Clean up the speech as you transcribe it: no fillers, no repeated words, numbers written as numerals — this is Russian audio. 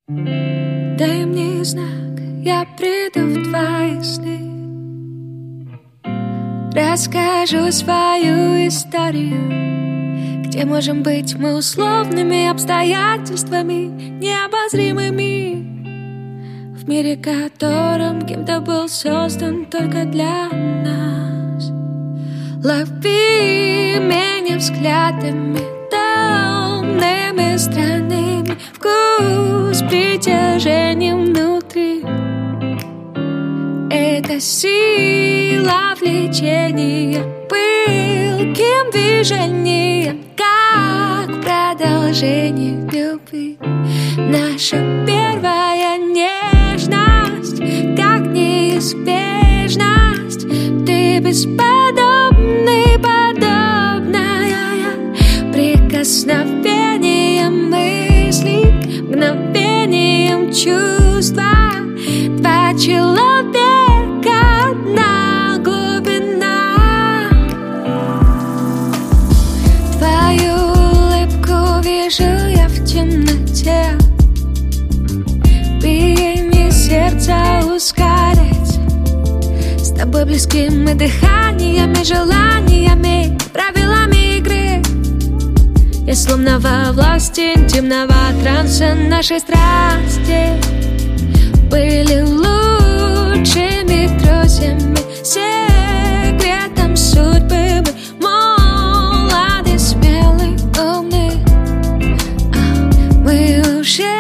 Дай мне знак, я приду в твои сны. Расскажу свою историю, где можем быть мы условными обстоятельствами, необозримыми, в мире, которым кем-то был создан только для нас. Лови меня взглядами томными, странными, вкус притяжением внутри. Это сила влечения, пылким движением, как продолжение любви. Наша первая нежность, как неизбежность. Ты бесподобный, подобная прикосновением мысли, мгновением чувства. Два человека, одна глубина. Твою улыбку вижу я в темноте, биение сердца ускоряется. С тобой близки мы дыханиями, желаниями, правилами игры. Я словно во власти интимного транса нашей страсти. Были лучшими друзьями, секретом судьбы. Мы молоды, смелы, умны. Мы уже